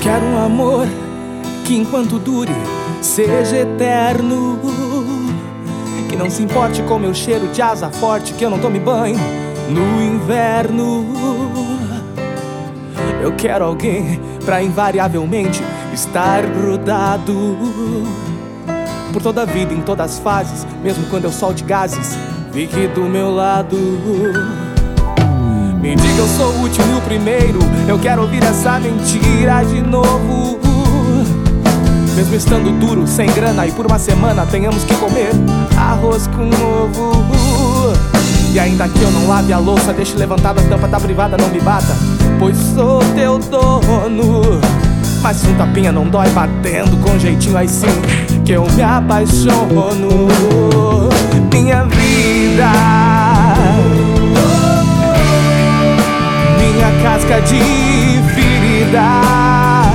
Quero um amor que enquanto dure seja eterno, que não se importe com meu cheiro de asa forte, que eu não tome banho no inverno. Eu quero alguém pra invariavelmente estar grudado por toda a vida, em todas as fases, mesmo quando eu solte gases, fique do meu lado. Me diga eu sou o último e o primeiro, eu quero ouvir essa mentira de novo. Mesmo estando duro, sem grana e por uma semana tenhamos que comer arroz com ovo. E ainda que eu não lave a louça, deixe levantada a tampa da privada, não me bata, pois sou teu dono. Mas um tapinha não dói, batendo com jeitinho aí sim que eu me apaixono. Minha vida, minha casca de ferida,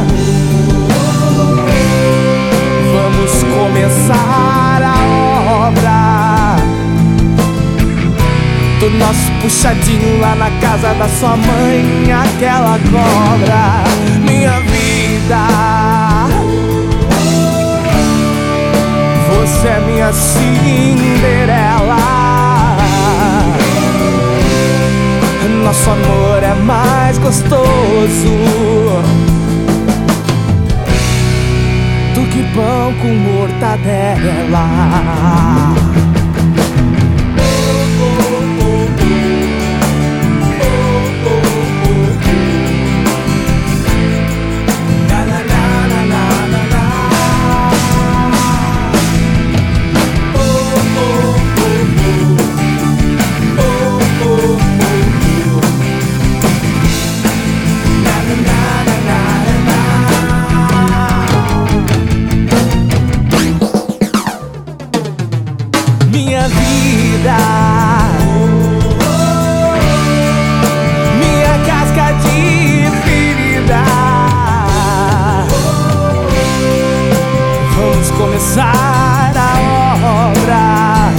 vamos começar a obra do nosso puxadinho lá na casa da sua mãe, aquela cobra. Minha vida, você é minha Cinderela. Nosso amor é mais gostoso do que pão com mortadela. Minha vida, minha casca de ferida, vamos começar a obra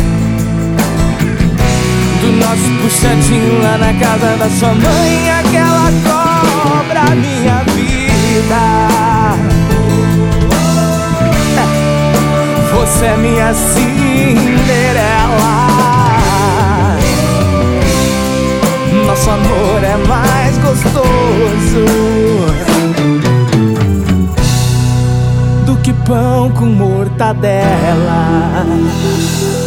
do nosso puxadinho lá na casa da sua mãe, aquela cobra. Minha vida, você é minha Cinderela. Nosso amor é mais gostoso do que pão com mortadela.